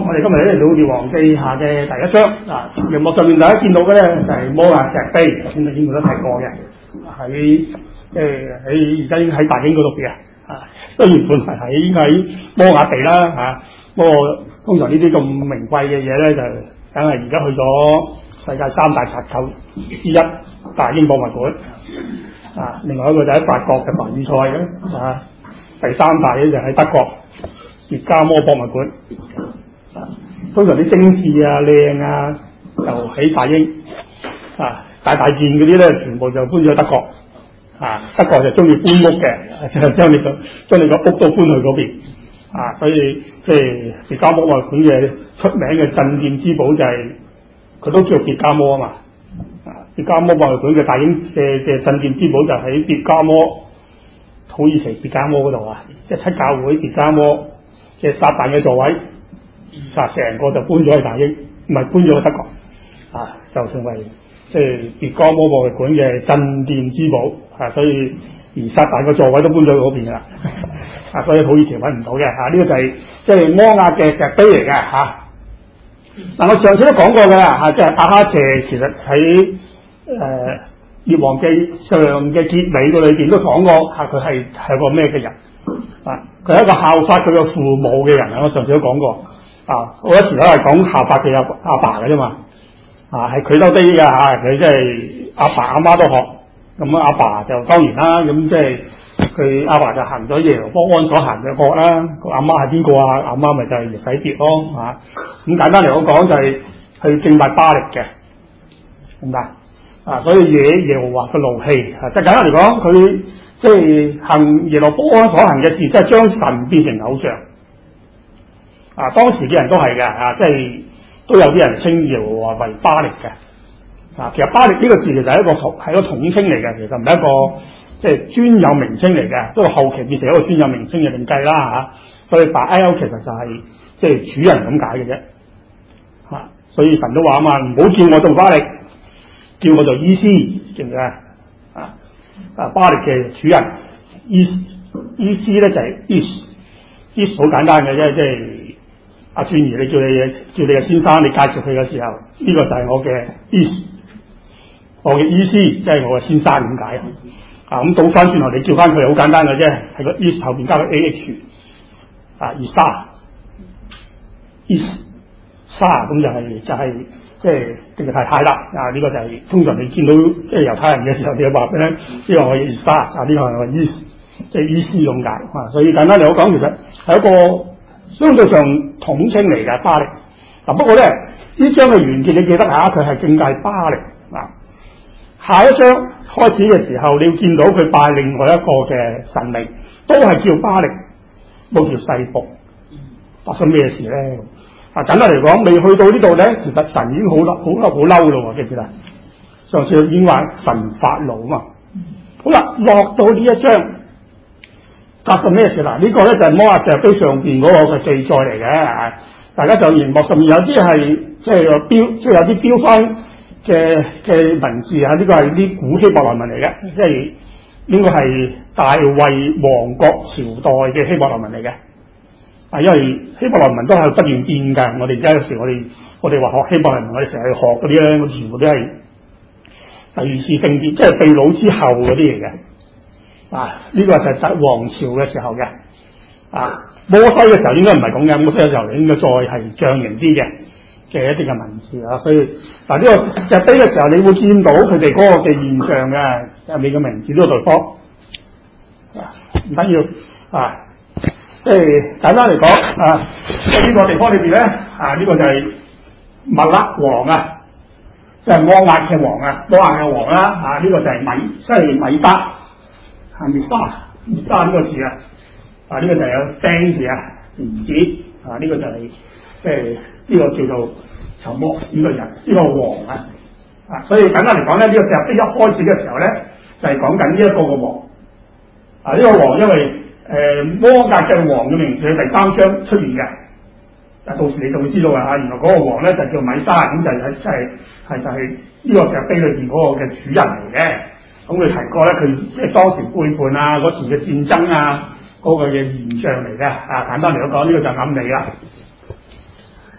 我哋今日嚟到《列王記下》嘅第一章啊。熒幕上面大家見到嘅咧就係摩亞石碑，頭先都見過都提過嘅，喺而家已經喺大英嗰度嘅啊。雖然本來喺摩亞地啦嚇，不過通常呢啲咁名貴嘅嘢咧就梗係而家去咗世界三大賊寇之一大英博物館啊。另外一個就喺法國嘅凡爾賽嘅啊，第三大咧就喺德國別加摩博物館。通常啲精緻啊、靚啊，就喺大英啊，大件嗰啲咧，全部就搬咗去德國啊。德國就中意搬屋嘅，就將你個屋都搬去嗰邊啊。所以即係別加摩博物館嘅出名嘅鎮店之寶就係、佢都叫別加摩啊嘛。啊，別加摩博物館嘅大英嘅鎮店之寶就喺別加摩土耳其別加摩嗰度啊，即係七教會別加摩嘅撒旦嘅座位。成個就搬咗去大英，唔係搬咗去德國啊，就成為即係別加摩博物館嘅鎮店之寶啊。所以而撒旦個座位都搬咗去嗰邊噶啦啊，所以土耳其揾唔到嘅嚇。呢個就係即係摩亞嘅石碑嚟嘅嚇。嗱，我上次都講過㗎啦嚇，即係亞哈謝其實喺列王記上嘅結尾嗰裏邊都講過嚇，佢係個咩嘅人啊？佢係一個效法佢嘅父母嘅人啊。我上次都講過。啊！好多時都係講效法佢阿爸嘅啫嘛，啊係佢都低嘅嚇，佢即係阿爸阿媽都學，咁阿爸就當然啦，咁即係佢阿爸就行咗耶羅波安所行嘅國啦，個阿媽係邊個啊？阿媽咪就係耶洗別咯嚇。咁簡單嚟講就係去敬拜巴力嘅，明白啊？所以惹耶和華嘅怒氣啊！即係簡單嚟講，佢即係行耶羅波安所行嘅事，即係將神變成偶像。啊！當時嘅人都係嘅啊，即係都有啲人稱耶和華為巴力嘅啊。其實巴力呢個字其實係一個統稱嚟嘅，其實唔係一個即係專有名稱嚟嘅，不過後期變成一個專有名稱嘅另計啦嚇。所以巴 L 其實就係即係主人咁解嘅啫嚇。所以神都話啊嘛，唔好叫我做巴力，叫我做伊斯，記唔記啊？啊，巴力嘅主人伊斯咧就係伊斯好簡單嘅啫，即係。阿轉兒，你叫你嘅先生，你介紹佢嘅時候，呢、這個就係我嘅意思，我嘅意思即係我嘅先生點解啊？咁倒翻轉頭，你叫翻佢好簡單嘅啫，係個 is 後邊加個 ah 啊，伊莎 is 莎咁就係即係定係太太啦啊！呢、這個就係、是、通常你見到即係猶太人嘅時候，你就話俾咧，呢個我嘅伊莎啊，呢個係我意即係意思咁解啊。所以簡單嚟講，其實係一個。相對上統稱嚟嘅巴力嗱，不過咧呢章嘅完結你記得下，佢係敬拜巴力啊。下一章開始嘅時候，你要見到佢拜另外一個嘅神明，都係叫巴力，冇叫細僕。發生咩事咧？啊，簡單嚟講，未去到呢度咧，其實神已經好嬲咯，記唔記得？上次已經話神發怒啊嘛。好啦，落到呢一章。發生咩事嗱？呢個咧就係摩亞石碑上邊嗰個嘅記載嚟嘅，大家就熒幕上面有啲係即係標，即係有啲標翻嘅文字啊。呢個係啲古希伯來文嚟嘅，即係應該係大衛王國朝代嘅希伯來文嚟嘅。啊，因為希伯來文都係不斷變㗎。我哋而家有時我哋話學希伯來文，我哋成日去學嗰啲咧，我全部都係第二次聖殿，即係被擄之後嗰啲嚟嘅。啊！呢、這個就係王朝嘅時候嘅啊，摩西嘅時候應該唔係咁嘅，摩西嘅時候應該再係象形啲嘅一啲嘅文字啊。所以嗱，呢個石碑嘅時候，你會見到佢哋嗰個嘅現象嘅，有你嘅名字呢個地方唔緊要啊。即係簡單嚟講啊，喺呢個地方裏邊咧啊，呢、這個就係麥勒王啊，即係摩亞嘅王啊，摩亞嘅王啦啊，呢、這個就係米沙。米沙呢個字啊，呢、這個就係有釘字啊，唔止啊，呢、這個就係即係呢個叫做籌摩呢個人，呢、這個王啊，所以簡單嚟講咧，呢、這個石碑一開始嘅時候咧，就係講緊呢一個嘅王啊，呢、這個王因為摩亞嘅王嘅名字喺第三章出現嘅，到時你就會知道啊，原來嗰個王咧就叫米沙，咁就係呢個石碑裏邊嗰個嘅主人嚟嘅。咁佢提過咧，佢即係當時背叛啊，嗰時嘅戰爭啊，嗰個嘅現象嚟嘅啊。簡單嚟講，呢個就暗地啦。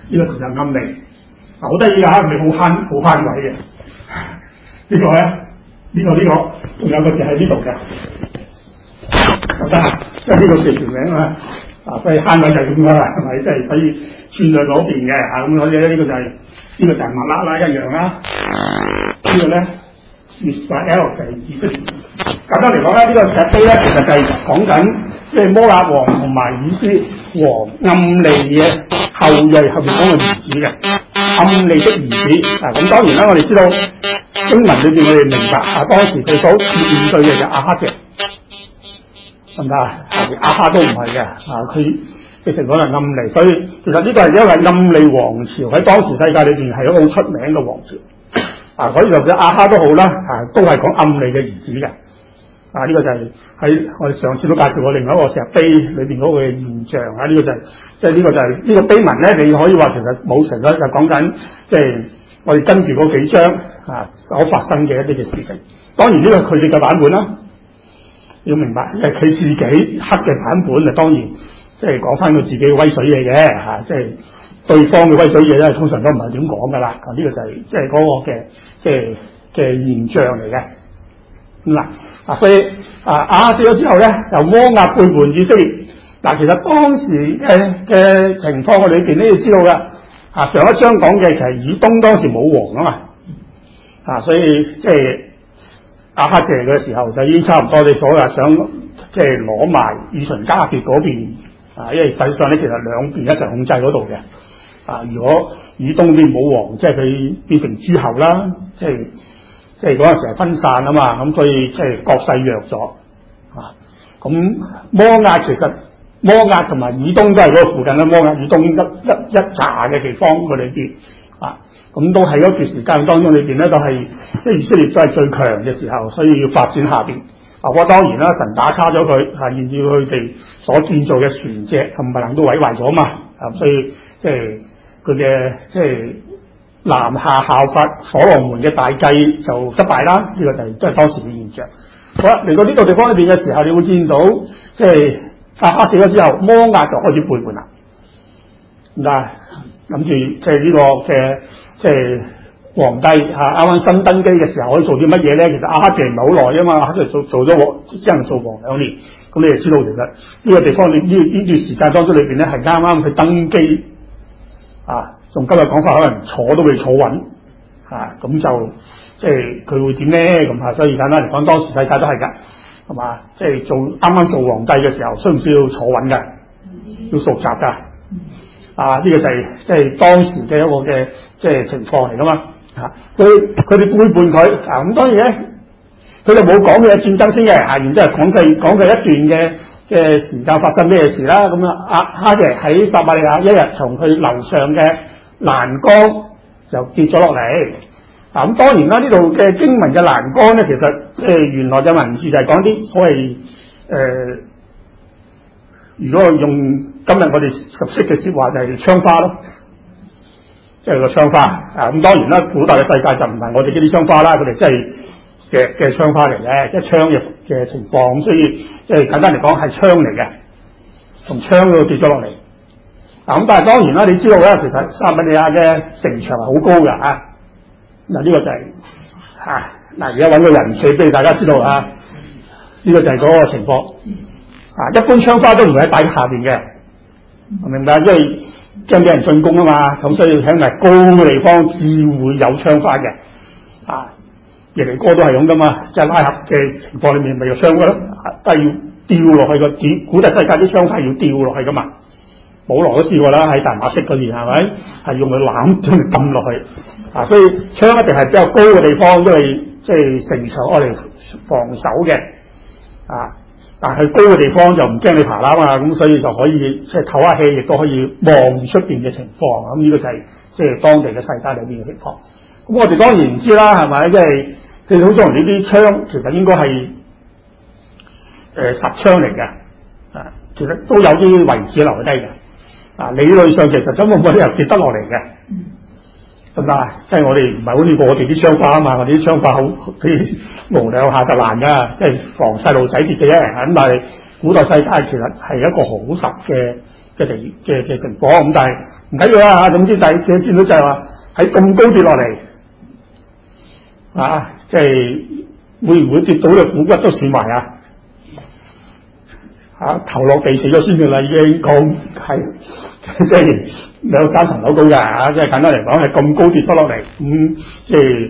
呢個其實暗利。好得意㗎，你好慳位嘅。呢個咧，呢個，仲有個字喺呢度嘅，得啦，即係呢個字條名啊，所以慳位就係咁啦，係咪？即係可以串在嗰邊嘅嚇，咁所以咧呢個就係麻辣啦一樣啦。呢個咧 Israel 就係以色列。簡單嚟講咧，呢個石碑咧其實就係講緊即係摩押王同埋以色列王暗利嘅後裔後邊講嘅兒子嘅。暗利的兒子咁當然啦，我哋知道經文裏邊我哋明白當時佢所面對嘅就亞哈謝，係咪啊？亞哈都唔係嘅佢直情講係暗利，所以其實呢個係因為暗利王朝喺當時世界裏邊係一個好出名嘅王朝所以就算亞哈都好啦都係講暗利嘅兒子嘅呢個就係喺我哋上次都介紹過另外一個石碑裏邊嗰個現象呢個就係即係呢個就係呢個碑文咧，你可以話其實冇成啦，就講緊即係我哋跟住嗰幾章所發生嘅一啲嘅事情。當然呢個佢哋嘅版本啦，要明白係佢自己刻嘅版本當然即係講翻佢自己嘅威水嘢嘅即係對方嘅威水嘢咧，通常都唔係點講噶啦。呢個就係即係嗰個嘅即係嘅現象嚟嘅。所以亞哈死咗之後咧，由摩押背叛以色列。其實當時嘅情況我哋裏邊都要知道嘅。上一章講嘅其實以東當時冇王啊嘛。所以即係亞哈謝嘅時候就已經差唔多，你所謂想即係攞埋以順加別嗰邊因為實際上咧其實兩邊一齊控制嗰度嘅。如果以東邊冇王，即係佢變成諸侯啦，即係嗰陣時係分散啊嘛，咁所以即係國勢弱咗咁摩押同埋以東都係嗰個附近嘅摩押以東一紮嘅地方嘅裏邊咁都喺嗰段時間當中裏邊咧，都係即係以色列都係最強嘅時候，所以要發展下邊不過當然啦，神打卡咗佢然之後佢哋所建造嘅船隻冚唪唥都毀壞咗嘛所以即係佢嘅即係南下效法所羅門嘅大計就失敗啦。呢個就係都係當時嘅現象。好啦，嚟到呢個地方裏邊嘅時候，你會見到即係亞哈死咗之後，摩押就開始背叛啦。諗住即係呢個嘅即係皇帝啱啱新登基嘅時候可以做啲乜嘢咧？其實亞哈謝唔係好耐啊嘛，亞哈謝做咗王，只能做王2年。咁你就知道其實呢個地方呢段時間當中裏邊咧係啱啱佢登基用今日講法可能坐都未坐穩咁就即係佢會點咧咁所以簡單嚟講，當時世界都係㗎，係嘛？即係啱啱做皇帝嘅時候，需唔需要坐穩㗎？要熟習㗎。呢個就係即係當時嘅一個嘅即係情況嚟㗎嘛。佢哋背叛佢咁當然咧，佢哋冇講嘅戰爭先嘅然之後講佢一段嘅時間發生咩事啦。咁亞哈謝喺撒瑪利亞一日從佢樓上嘅欄杆就跌咗落嚟。咁當然啦，呢度嘅經文嘅欄杆咧，其實即係原來嘅文字就係講啲所謂如果用今日我哋熟悉嘅說話就係槍花咯，即係個槍花咁當然啦，古代嘅世界就唔係我哋呢啲槍花啦，佢哋真係石嘅槍花嚟嘅，一槍嘅情況，咁所以即係簡單嚟講係槍嚟嘅，從槍嗰度跌咗落嚟。咁但係當然啦，你知道咧，其實撒瑪利亞嘅城牆係好高㗎呢個就係而家揾個人寫俾大家知道呢個就係嗰個情況一般槍花都唔會喺底下邊嘅，明白？因為驚俾人進攻啊嘛，咁所以喺埋高嘅地方至會有槍花嘅耶利哥都係咁噶嘛，即係拉合嘅情況裏面咪有槍花咯，都係要掉落去個古代世界啲槍花要掉落去噶嘛。保羅都試過啦，喺大馬色嗰邊係咪？係用佢攬將佢抌落去所以槍一定係比較高嘅地方，因為即係城牆愛嚟防守嘅但係高嘅地方就唔驚你爬啦嘛，咁所以就可以即係唞下氣，亦都可以望住出邊嘅情況。咁呢個就係即係當地嘅世界裏邊嘅情況。咁我哋當然唔知啦，係咪？即係佢好多人呢啲槍其實應該係實槍嚟嘅其實都有啲位置留低嘅。理論上其實根本冇理由跌得落嚟嘅，係咪？即係我哋唔係好似我哋啲槍花啊嘛，我哋啲槍花好佢無兩下就爛㗎，即係防細路仔跌嘅啫。咁但係古代世界其實係一個好實嘅嘅情況。咁但係唔緊要啦嚇，總之就係見到就係話喺咁高跌落嚟啊，即係會唔會跌到咧？股骨都損埋啊！嚇頭落地死咗先嘅啦，已經講係即係2-3層樓高㗎嚇，即係簡單嚟講係咁高跌咗落嚟，即係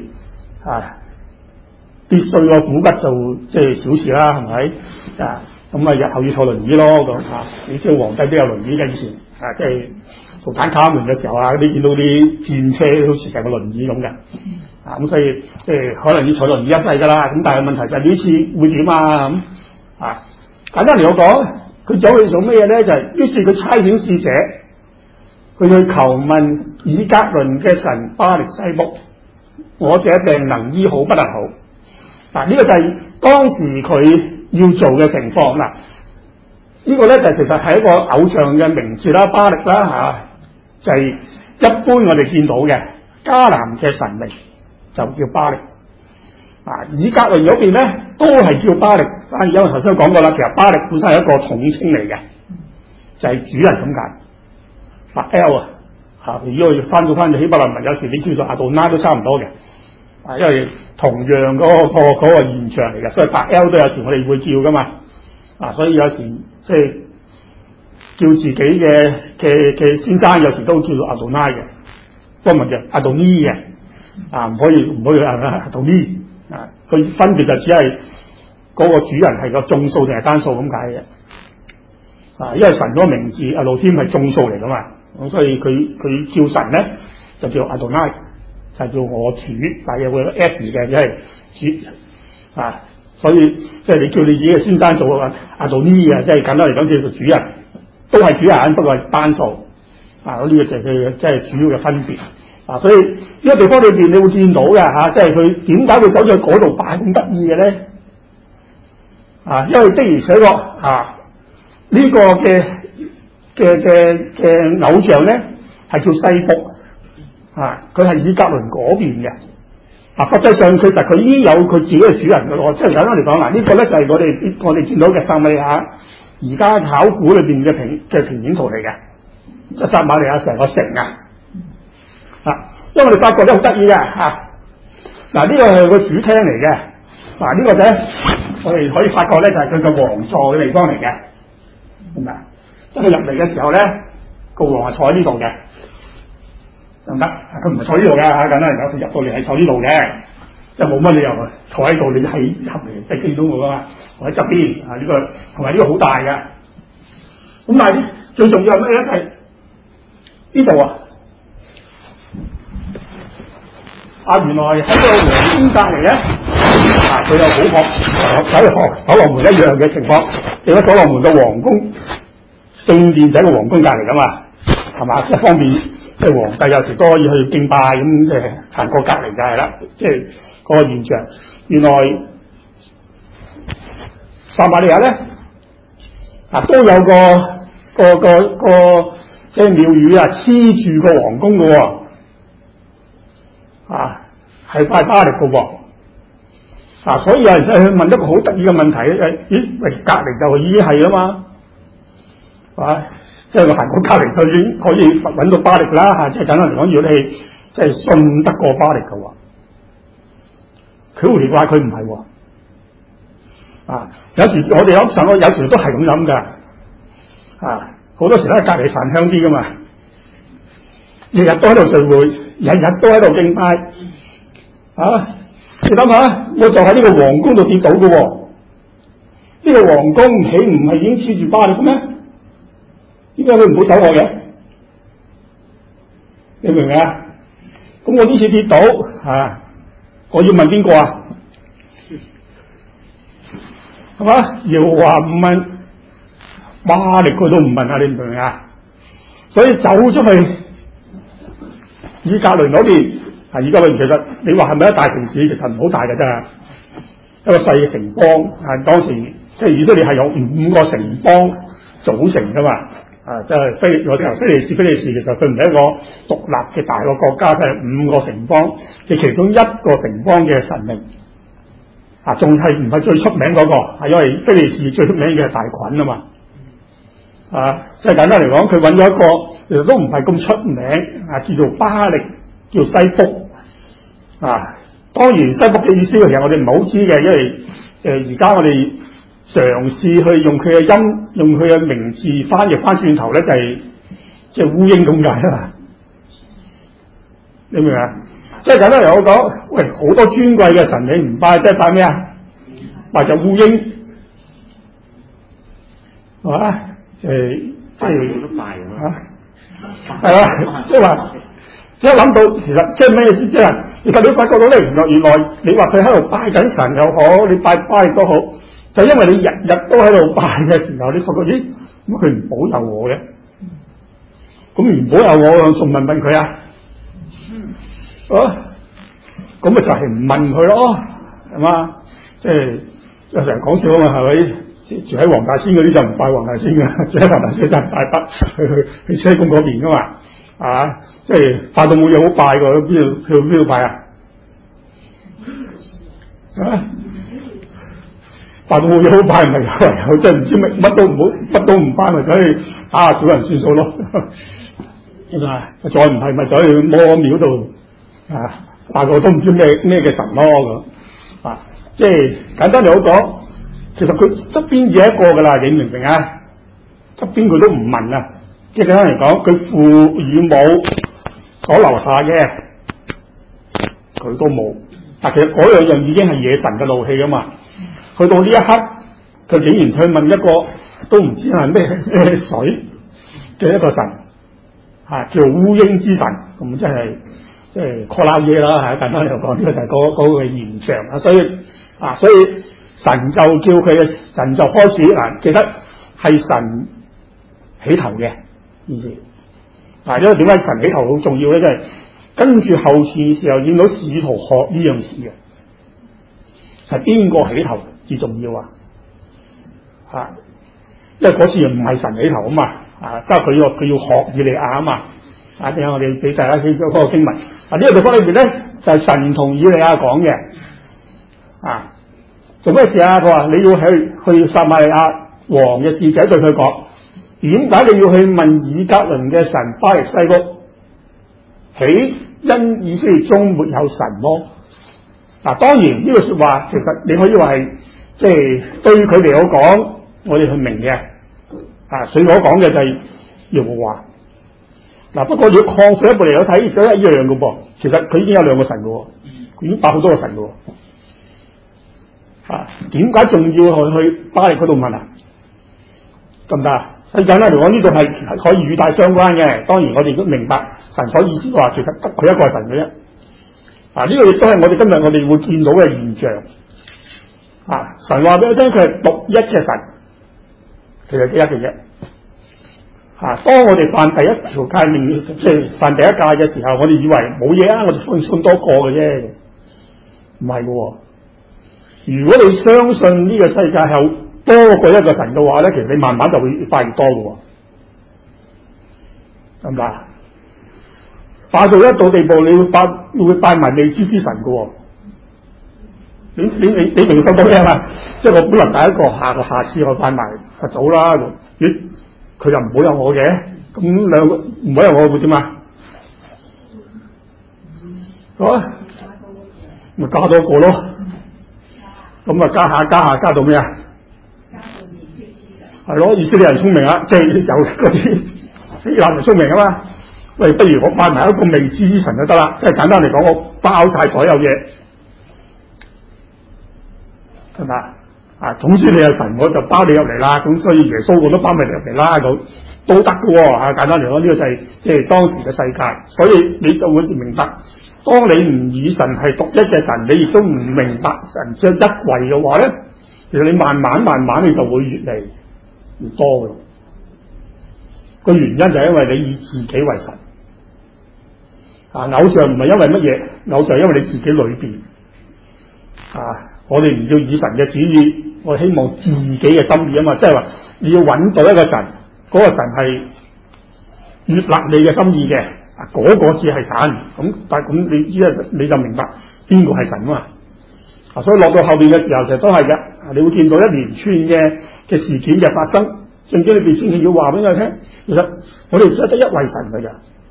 跌碎個股骨就即係小事啦，係咪啊？咁啊日後要坐輪椅咯咁嚇，你知道皇帝都有輪椅嘅以前啊，即係做坦卡門嘅時候啊，你見到啲戰車好似成個輪椅咁嘅啊，咁所以即係可能要坐輪椅一世㗎啦。咁但係問題就係呢次會點啊咁啊？簡單嚟講，佢走去做咩嘢咧？就係於是佢差遣使者，佢去求問以革倫嘅神巴力西卜，我這病能醫好不能好。嗱，呢個就係當時佢要做嘅情況啦。呢個咧就其實係一個偶像嘅名字啦，巴力啦嚇，就係一般我哋見到嘅迦南嘅神明就叫巴力。以革倫嗰邊咧都係叫巴力，反而因為頭先講過啦，其實巴力本身係一個統稱嚟嘅，就係主人咁解。L 啊，如果翻到希伯來文，有時你叫做阿杜拉都差唔多嘅，因為同樣嗰個現象嚟嘅，所以8L都有時我哋會叫噶嘛，所以有時即係叫自己嘅先生，有時都叫做阿杜拉嘅，不過唔係阿杜尼嘅，唔可以阿杜尼。佢分別就只係嗰個主人係個眾數定係單數咁解嘅，因為神嗰個名字阿路添係眾數嚟噶嘛，咁所以佢叫神咧就叫阿杜拉，就叫我主，但係有個 F 嘅，因為主所以即係你叫你自己嘅先生做阿杜尼啊，即係簡單嚟講叫做主人，都係主人，不過係單數呢個就係佢即係主要嘅分別。所以呢個地方裏邊你會見到嘅即係佢點解會走咗去嗰度擺咁得意嘅咧？因為的而且確呢個嘅偶像咧係叫西卜佢係以革倫嗰邊嘅實際上其實佢已經有佢自己嘅主人嘅咯，即係簡單嚟講呢個咧就係我哋見到嘅撒瑪利亞而家考古裏邊嘅平面圖嚟嘅，即係撒瑪利亞成個城因為我哋發覺咧好得意嘅呢個係個主廳嚟嘅，呢個咧我哋可以發覺咧就係佢個王座嘅地方嚟嘅，係咪啊？即係佢入嚟嘅時候咧，個王係坐喺呢度嘅，得唔得？佢唔係坐呢度嘅簡單嚟講，佢入到嚟係坐呢度嘅，即係冇乜理由坐喺度，你係入嚟即係見到我噶嘛？我喺側邊呢個同埋呢個好大嘅，咁但係最重要係咩咧？就係呢度原來喺個皇宮隔離咧，佢有好學所羅門一樣嘅情況。因為所羅門嘅皇宮聖殿就喺個皇宮隔離噶嘛，係嘛？一方面即係皇帝有時都可以去敬拜咁，即係行過隔離就係啦，即係嗰個現象。原來撒瑪利亞咧都有個即係廟宇黐住個皇宮嘅喎。係拜巴力嘅喎，所以有人去問一個好得意嘅問題隔離就已經係啦嘛，即係我行過隔離就已經可以揾到巴力啦即係簡單嚟講，如果你即係信得過巴力嘅話，佢好奇怪佢唔係有時我哋諗上，有時都係咁諗㗎，好多時都係隔離飯香啲㗎嘛，日日都喺度聚會，日日都喺度敬拜。你諗下，我就喺呢個皇宮度跌倒嘅喎，呢個皇宮豈唔係已經黐住巴力嘅咩？點解佢唔好守我嘅？你明唔明啊？咁我呢次跌倒我要問邊個啊？係嘛？耶和華唔問，巴力佢都唔問你明唔明啊？所以走咗去以革倫嗰邊。以革倫其實你話係咪一大城市？其實唔好大嘅啫，一個細嘅城邦。當時即係以色列係有5個城邦組成噶嘛。即係非利士，其實佢唔係一個獨立嘅大個國家，佢係5個城邦嘅其中一個城邦嘅神明。仲係唔係最出名嗰個？係因為非利士最出名嘅係大袞啊嘛。 即係簡單嚟講，佢揾咗一個其實都唔係咁出名叫做巴力，叫西卜當然西卜嘅意思其實我哋唔係好知嘅，因為而家我哋嘗試去用佢嘅音，用佢嘅名字翻譯翻轉頭咧，就係即係烏蠅咁解啦。你明唔明啊？即係簡單嚟講，喂，好多尊貴嘅神你唔拜，即係拜咩啊？拜隻烏蠅，係嘛？即係冇得拜係啦，即係話，即係諗到其實即係咩意思？即係其實你發覺到咧，原來你話佢喺度拜緊神又好，你拜都好，就因為你日日都喺度拜嘅時候，你發覺咦，咁佢唔保佑我嘅，咁唔保佑我，仲問佢啊？咁咪就係唔問佢咯，係嘛？即係有成日講笑啊嘛，係咪？住喺黃大仙嗰啲就唔拜黃大仙嘅，住喺黃大仙就拜北去車公嗰邊噶嘛，即係拜到冇嘢好拜嘅，去邊度拜啊？拜到冇嘢好拜，唔係唯有即係唔知乜都唔拜，咪走去打下小人算數咯。再唔係咪走去摩廟度拜個都唔知咩嘅神咯咁即係簡單嚟講，其實佢側邊只有一個噶啦，你明唔明啊？側邊佢都唔問啊，即係簡單嚟講，佢父與母所留下嘅，佢都冇。但其實嗰兩樣已經係惹神嘅怒氣噶嘛。去到呢一刻，佢竟然去問一個都唔知係咩水嘅一個神，叫烏蠅之神，咁即係 call 撈嘢啦，簡單嚟講，呢個就係嗰個現象。所以神就叫佢，神就開始記得係神起頭嘅意思。因為點解神起頭好重要咧？即係跟住後事時候見到使徒學呢樣事嘅，係邊個起頭至重要因為嗰次又唔係神起頭啊嘛，即係佢要學以利亞啊嘛。等下我哋俾大家睇咗嗰個經文。呢個地方裏邊咧就係神同以利亞講嘅。做咩事啊？佢話你要去撒瑪利亞王嘅使者對佢講，點解你要去問以革倫嘅神巴力西卜？豈因以色列中沒有神麼？當然呢個說話其實你可以話係即係對佢哋嚟講，我哋去明嘅。所以我講嘅就係耶和華。不過你要擴闊一步嚟睇，都一樣嘅噃。其實佢已經有兩個神嘅，佢已經拜好多個神嘅。點解仲要去巴力嗰度問得唔得啊？最簡單嚟講，呢度係可以與大相關嘅。當然我哋都明白神所意思話，其實得佢一個神嘅啫。呢個亦都係我哋今日我哋會見到嘅現象。神話俾我聽，佢係獨一嘅神，其實只一嘅啫。當我哋犯第一條誡命，即係犯第一誡嘅時候，我哋以為冇嘢我哋信多個嘅啫，唔係嘅。如果你相信呢個世界係多過一個神嘅話咧，其實你慢慢就會越拜越多嘅，得唔得？拜到一到地步，你會拜埋未知之神嘅。你明白到咩嘛？即係我本來第一個，下次我拜埋佛祖啦。佢就唔保佑我嘅，咁兩個唔保佑我會點啊？咪加多個咯。咁加到咩啊？係咯，以色列人聰明啊，即係有嗰啲非難人聰明啊嘛。喂，不如我拜埋一個未知之神就得啦。即係簡單嚟講，我包晒所有嘢，係咪？總之你係神，我就包你入嚟啦。咁所以耶穌我都包埋你入嚟啦，咁都得嘅。簡單嚟講，呢個就係即係當時嘅世界。所以你就會明白，當你唔以神係獨一嘅神，你亦都唔明白神只有一位嘅話咧，其實你慢慢你就會越嚟越多嘅。個原因就係因為你以自己為神。偶像唔係因為乜嘢，偶像因為你自己裏邊。我哋唔要以神嘅旨意，我希望自己嘅心意啊嘛，即係話你要揾到一個神，嗰個神係悅納你嘅心意嘅，嗰個只係神。咁但係咁你就明白邊個係神啊嘛。所以落到後邊嘅時候，其實都係嘅。你會見到一連串嘅事件嘅發生， 聖經裏邊正正要話俾我聽，其實我哋只係得一位神㗎咋，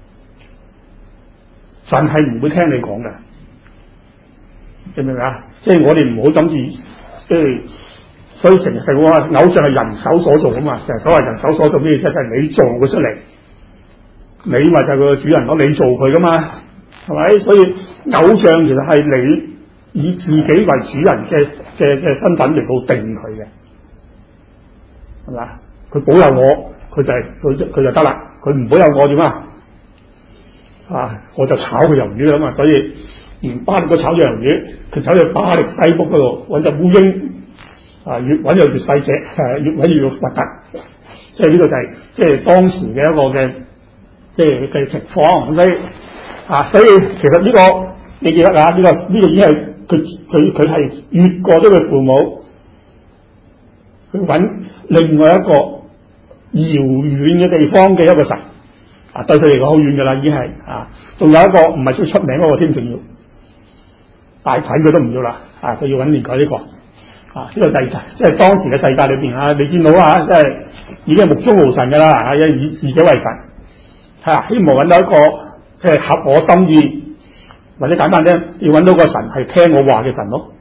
神係唔會聽你講嘅，明唔明啊？即係我哋唔好諗住，即係所以成日係話偶像係人手所做啊嘛，成日所謂人手所做咩意思？就係你做佢出嚟，你咪就係佢個主人咯，你做佢噶嘛，係咪？所以偶像其實係你以自己為主人嘅身份嚟到定佢嘅，係咪？佢保佑我，佢就得啦。佢唔保佑我點啊？我就炒佢魷魚啦嘛。所以連巴力都炒咗魷魚，佢走去巴力西卜嗰度揾隻烏蠅，越揾就越細隻，越揾越核突。即係呢個就係即係當時嘅一個嘅即係嘅情況。所以其實呢個你記得啊？呢個已經係佢係越過咗佢父母，去揾另外一個遙遠嘅地方嘅一個神，對佢嚟講好遠噶啦，已經係仲有一個唔係最出名嗰個添，仲要大體佢都唔要啦，佢要揾另外呢個呢個世界，即係當時嘅世界裏邊你見到即係已經係目中無神噶啦，以自己為神，希望揾到一個即係合我心意，或者簡單啲，要揾到個神係聽我話嘅神咯，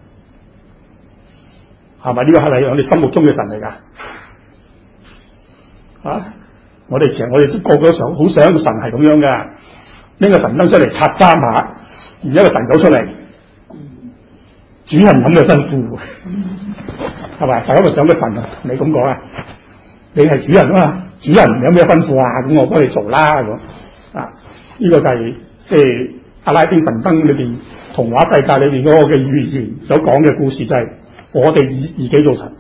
係咪？呢個係咪我哋心目中嘅神嚟噶？我哋都個個想好想個神係咁樣嘅，拎個神燈出嚟擦3下，然之後個神走出嚟，主人咁嘅吩咐，係咪？大家咪想個神啊？你咁講你係主人啊嘛，主人有咩吩咐咁我幫你做啦咁呢個就係即係阿拉丁神燈裏邊童話世界裏邊嗰個嘅寓言所講嘅故事，就係我哋以自己做神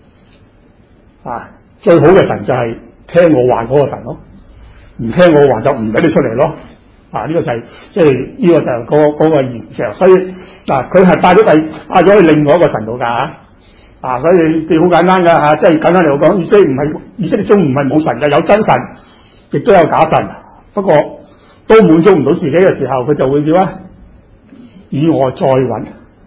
最好嘅神就係聽我話嗰個神咯，唔聽我話就唔俾你出嚟咯。呢個就係即係呢個就係嗰個現象。所以佢係帶咗去另外一個神度㗎所以佢好簡單㗎即係簡單嚟講，以色列中唔係冇神嘅，有真神，亦都有假神。不過都滿足唔到自己嘅時候，佢就會點以外再揾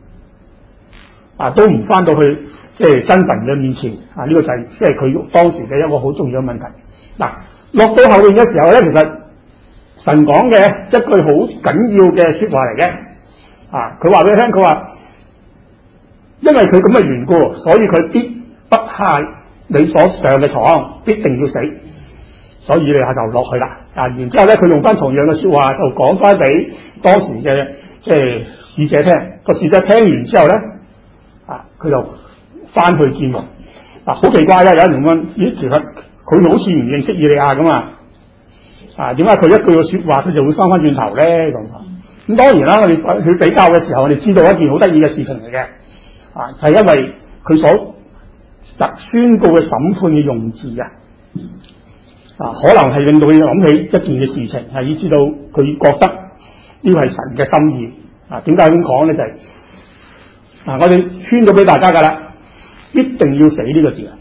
都唔翻到去即係真神嘅面前呢個就係即係佢當時嘅一個好重要嘅問題。落到後面嘅時候咧，其實神講嘅一句好緊要嘅說話嚟嘅佢話俾你聽，佢話因為佢咁嘅緣故，所以佢必不下你所上嘅床，必定要死，所以你就落去啦然之後咧，佢用翻同樣嘅說話就講翻俾當時嘅即係使者聽。個使者聽完之後咧佢就翻去見王好奇怪有人問其實佢好似唔認識以利亞咁點解佢一句嘅說話佢就會翻轉頭咧咁當然啦，我哋去比較嘅時候，我哋知道一件好得意嘅事情嚟嘅就係因為佢所宣告嘅審判嘅用字可能係令到佢諗起一件嘅事情，以至到佢覺得呢個係神嘅心意點解咁講咧？就係我哋圈咗俾大家噶啦，必定要死呢個字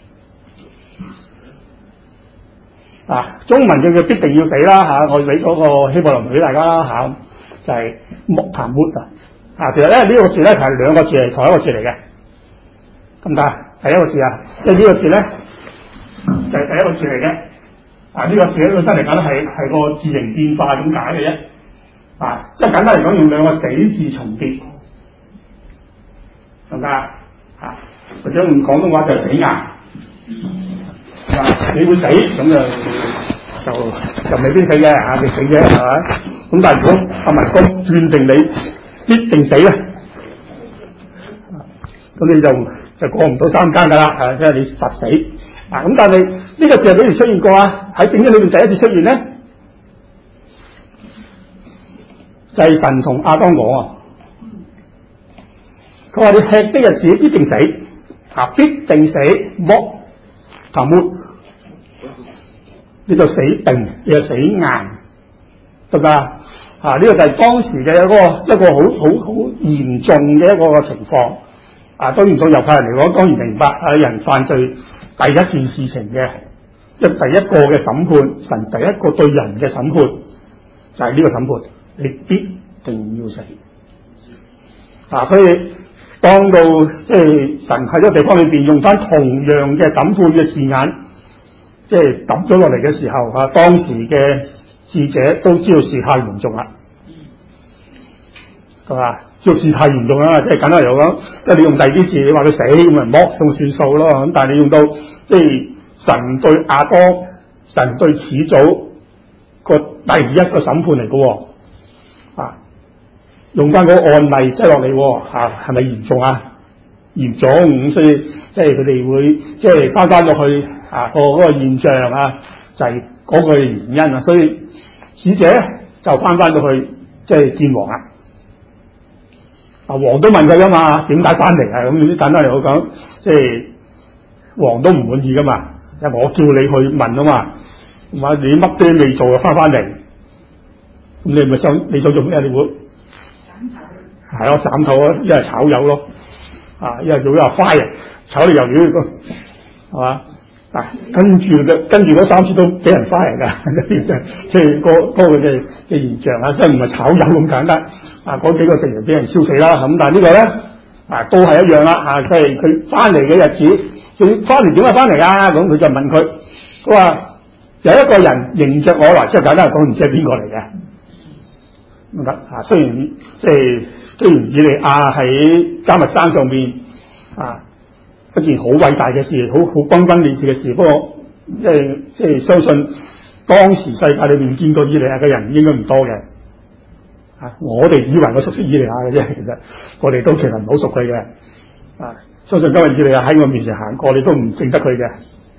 中文叫必定要死啦我俾嗰個希伯來文俾大家啦就係木談末其實咧呢個字咧係兩個字係同一個字嚟嘅，咁解第一個字即係呢個字咧就係第一個字嚟嘅呢個字喺個真嚟講係個字形變化咁解嘅啫即係簡單嚟講，用兩個死字重疊，咁解或者用廣東話就係死硬你會死咁就未必死嘅你死啫係咪？咁但係如果阿文公斷定你必定死咧，咁你就過唔到三間噶啦即係你實死咁但係呢個字係幾時出現過喺聖經裏面第一次出現咧，就係神同亞當講佢話你吃的日子必定死必定死剝談末你就死定，你就死硬，得唔得呢個就係當時嘅一個好嚴重嘅一個情況當然對猶太人嚟講，當然明白人犯罪第一件事情嘅第一個嘅審判，神第一個對人嘅審判就係呢個審判，你必定要死所以當到即係神喺呢個地方裏邊用翻同樣嘅審判嘅字眼即係揼咗落嚟嘅時候啊，當時嘅使者都知道事態嚴重啦，係嘛？知道事態嚴重啦，即係簡單嚟講，即係你用第二啲字，你話佢死咁咪剝送算數咯。咁但係你用到即係神對亞當、神對始祖個第一個審判嚟嘅，啊，用翻嗰個案例擠落嚟，係咪嚴重啊？嚴重，咁所以即係佢哋會即係翻落去嗰個現象啊，就係嗰個原因啊。所以使者就翻到去即係見王啊。王都問佢噶嘛，點解翻嚟啊？咁簡單嚟講，即係王都唔滿意噶嘛，因為我叫你去問啊嘛，你乜都未做就翻嚟，咁你咪你想做咩？你會係咯，斬頭啊，一係炒魷咯，一係做一係 fire 炒你魷魚，係嘛？跟住嗰3次都俾人 fire 㗎，即係嗰個嘅現象啊，即係唔係炒魷咁簡單。嗰幾個成員俾人燒死啦，咁但係呢個咧都係一樣啦，即係佢翻嚟嘅日子，佢翻嚟點解翻嚟啊？咁佢就問佢話有一個人迎着我來，即係簡單嚟講，唔知係邊個嚟嘅咁得雖然以利亞喺迦密山上邊一件好偉大嘅事，好轟轟烈烈嘅事，不過即係相信當時世界裏面見過以利亞嘅人應該唔多嘅。我哋以為我熟悉以利亞嘅啫，其實我哋都其實唔好熟佢嘅。相信今日以利亞喺我面前行過，你都唔認得佢嘅。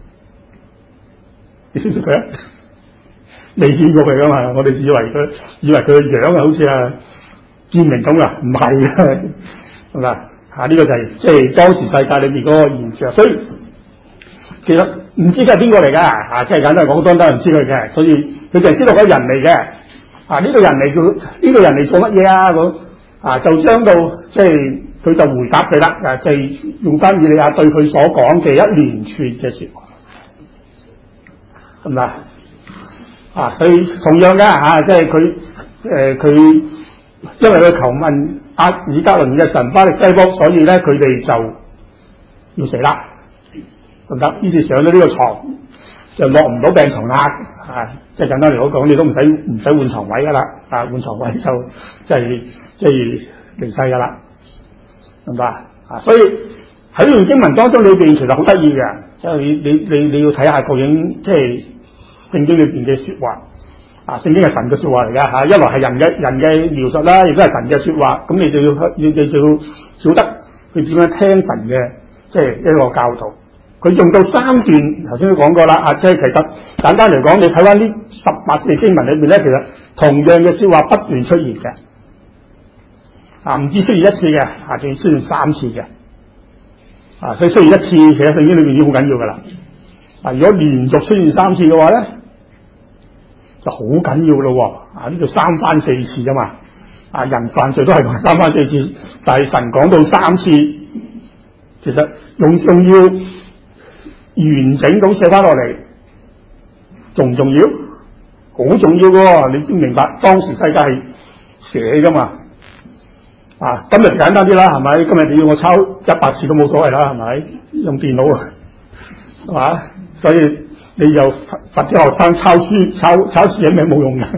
你識唔識佢啊？未見過佢噶嘛？我哋以為佢嘅樣好似見明咁噶，唔係嘅，係嘛？呢個就係即係當時世界裏面嗰個現象。所以其實唔知佢係邊個嚟噶，即係簡單講，當然唔知佢嘅，所以佢就係知道嗰個人嚟嘅。呢個人嚟做乜嘢啊？咁就將到即係佢就回答佢啦。就係用翻以利亞對佢所講嘅一連串嘅說話，係咪所以同樣嘅即係佢因為佢求問以革倫嘅神巴力西卜，所以咧佢哋就要死啦，得唔得？於是上咗呢個床就落唔到病床啦。即係簡單嚟講，你都唔使換床位噶啦，換床位就即係離世噶啦，明白所以喺呢段經文當中裏邊，其實好得意嘅，即係你要睇下究竟即係聖經裏邊嘅說話，聖經係神嘅說話嚟嘅一來係人嘅描述啦，亦都係神嘅說話，咁你就要曉得佢點樣聽神嘅即係一個教導。佢用到3段，頭先都講過啦，即係其實簡單嚟講，你睇翻呢18節經文裏面咧，其實同樣嘅說話不斷出現嘅，唔止出現一次嘅，仲要出現3次嘅，所以出現一次，其實聖經裏面已經好緊要噶啦。如果連續出現3次嘅話咧，就好緊要咯。呢度3番4次噶嘛，人犯罪都係3番4次，但係神講到3次，其實仲要完整咁寫翻落嚟，重唔重要？好重要噶，你先明白當時世界係寫噶嘛？今日簡單啲啦，係咪？今日你要我抄100次都冇所謂啦，係咪？用電腦係嘛？所以你又罰啲學生抄書有咩冇用嘅？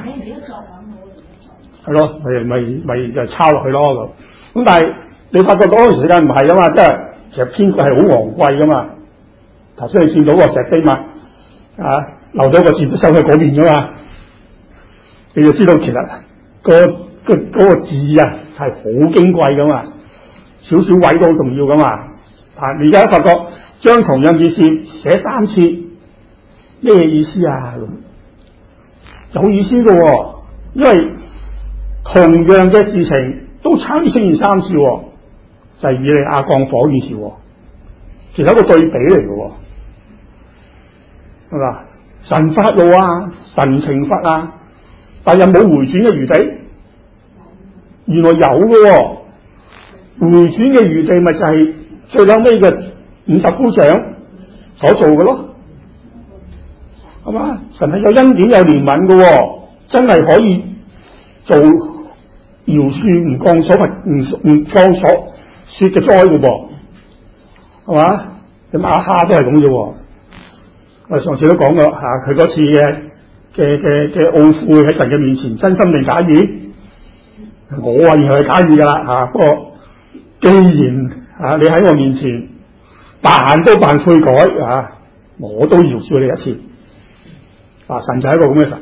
係咯，咪就抄落去咯咁。但係你發覺嗰段時間唔係噶嘛，即係其實編劇係好昂貴噶嘛。頭先你見到個石碑嘛，留咗個字都收喺嗰邊噶嘛，你就知道其實嗰個字係好矜貴噶嘛，少少位都好重要噶嘛。你而家發覺將同樣件事寫3次，咩意思啊？有意思嘅因為同樣嘅事情都差啲出現3次，就係以利亞降火件事，其實一個對比嚟嘅。係嘛？神發怒神懲罰但有冇回轉嘅餘地？原來有嘅回轉嘅餘地咪就係最後尾嘅50夫長所做嘅咯，係嘛？神係有恩典有憐憫嘅，真係可以做饒恕唔降所說嘅災嘅噃，係嘛？咁亞哈都係咁啫。 我上次都講過佢嗰次嘅懊悔喺神嘅面前，真心定假意？我認為係假意噶啦不過既然你喺我面前扮都扮悔改我都饒恕你一次神就係一個咁嘅神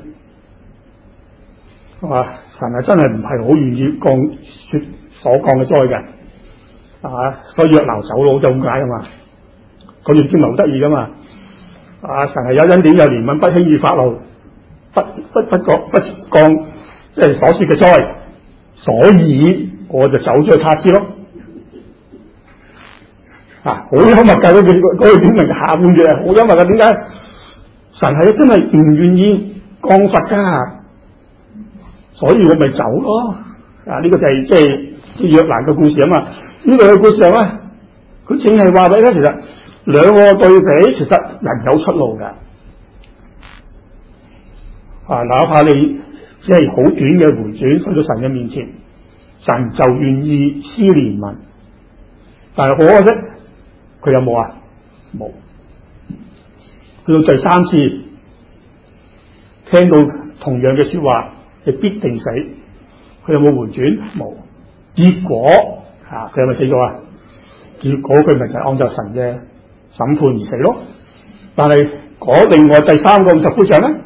神係真係唔係好願意降雪所降嘅災嘅所以約拿走佬就咁解啊嘛。佢亦都唔係好得意噶嘛神係有恩典有憐憫，不輕易發怒，不降即係所說嘅災，所以我就走咗去他施咯好幽默㗎嗰句點明下半句好幽默㗎。點解神係真係唔願意降罰㗎？所以我咪走咯呢個就係即係約拿嘅故事啊嘛。呢個嘅故事係咩？佢淨係話俾你聽，其實兩個對比，其實人有出路㗎哪怕你只係好短嘅回轉去到神嘅面前，神就願意施憐憫。但係好可惜，佢有冇冇。去到第三次聽到同樣嘅說話，係必定死，佢有冇回轉？冇。結果佢係咪死咗結果佢咪就係按照神嘅審判而死咯。但係另外第三個50夫長咧，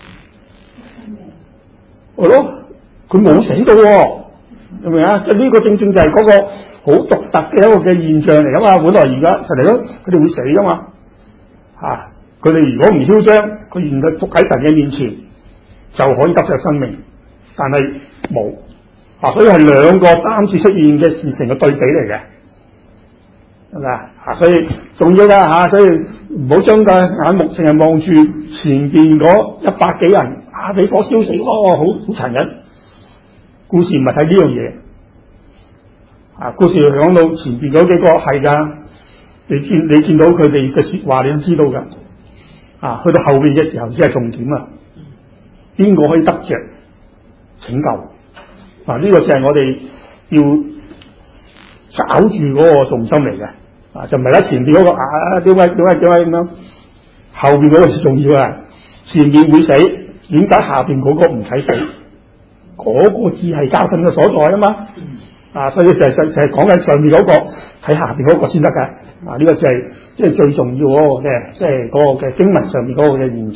係咯，佢冇死到明唔明即係呢個正正就係嗰個好獨特嘅一個嘅現象嚟噶嘛。本來而家實嚟咯，佢哋會死噶嘛佢哋如果唔囂張，佢原來伏喺神嘅面前就可以得着生命，但係冇所以係兩個三次出現嘅事情嘅對比嚟嘅，係咪所以重要噶所以唔好將個眼目淨係望住前邊嗰100幾人俾火燒死好殘忍。故事唔係睇呢樣嘢故事講到前邊嗰幾個係噶，你見到佢哋嘅說話，你都知道噶去到後邊嘅時候先係重點邊個可以得着拯救呢個就係我哋要找住嗰個重心嚟嘅就唔係啦前邊嗰個點解咁樣，後邊嗰個是重要前邊會死，點解下邊嗰個唔使死？嗰個字係教訓嘅所在啊嘛所以成日講緊上面嗰個睇下邊嗰個先得㗎呢個就係即係最重要嗰個嘅，即係嗰個嘅經文上面嗰個嘅現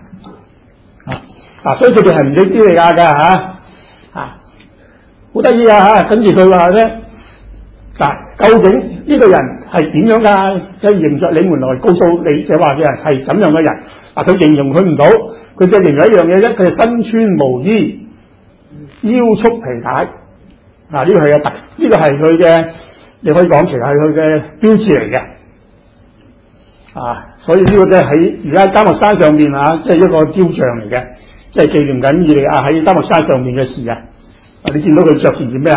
象所以佢哋係唔理啲嚟㗎好得意跟住佢話咧究竟呢個人係點樣㗎？即係迎着你們來告訴你這話嘅人係怎樣嘅人佢形容佢唔到，佢就形容一樣嘢啫，佢係身穿毛衣，腰束皮帶呢個係呢個係佢嘅，你可以講其實係佢嘅標誌嚟嘅所以呢個咧喺而家迦密山上面即係一個雕像嚟嘅，即係紀念緊以利亞喺迦密山上面嘅事你見到佢着住件咩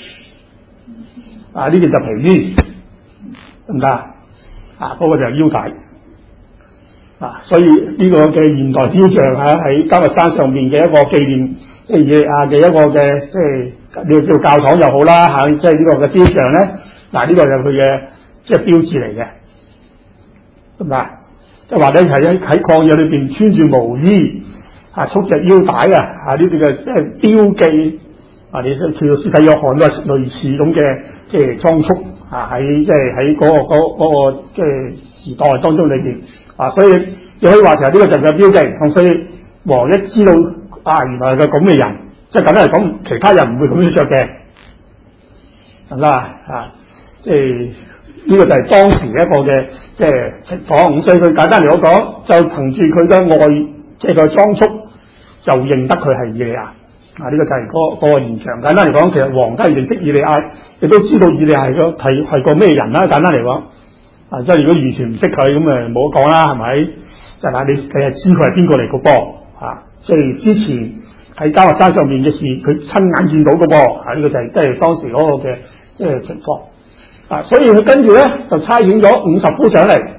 呢件就皮衣得唔得嗰個就係腰帶所以呢個嘅現代雕像喺迦密山上面嘅一個紀念，即係以利亞嘅一個嘅即係你叫教堂又好啦即係呢個嘅雕像咧呢個就係佢嘅即係標誌嚟嘅，得唔得？即係話咧係喺曠野裏邊穿住毛衣束隻腰帶呢啲嘅即係標記你叫做施洗約翰都係類似咁嘅即係裝束喺即係喺嗰個即係時代當中裏邊所以你可以話其實呢個就係標記所以王一知道原來係個咁嘅人，即係簡單嚟講，其他人唔會咁樣着嘅，係咪即係呢個就係當時一個嘅即係情況。所以佢簡單嚟講，就憑住佢嘅外即係佢嘅裝束，就認得佢係以利亞呢個就係嗰個現象。簡單嚟講，其實王都係認識以利亞，亦都知道以利亞係個咩人啦。簡單嚟講即係如果完全唔識佢咁冇得講啦，係咪？就係你係知佢係邊個嚟個噃即係之前喺迦密山上面嘅事，佢親眼見到嘅噃呢個就係即係當時嗰個嘅即係情況所以佢跟住咧就差遣咗50夫長嚟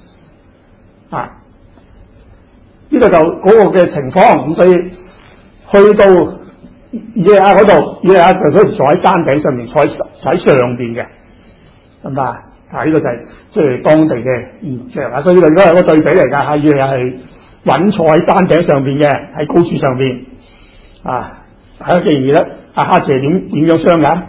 呢個就嗰個嘅情況。咁所以去到以利亞嗰度，以利亞佢嗰時坐喺山頂上面，坐喺上邊嘅，係嘛？ 呢個就係即係當地嘅現象啊。所以呢個都係個對比嚟㗎。以利亞係穩坐喺山頂上邊嘅，喺高處上邊啊。大家記唔記得亞哈謝點樣傷㗎？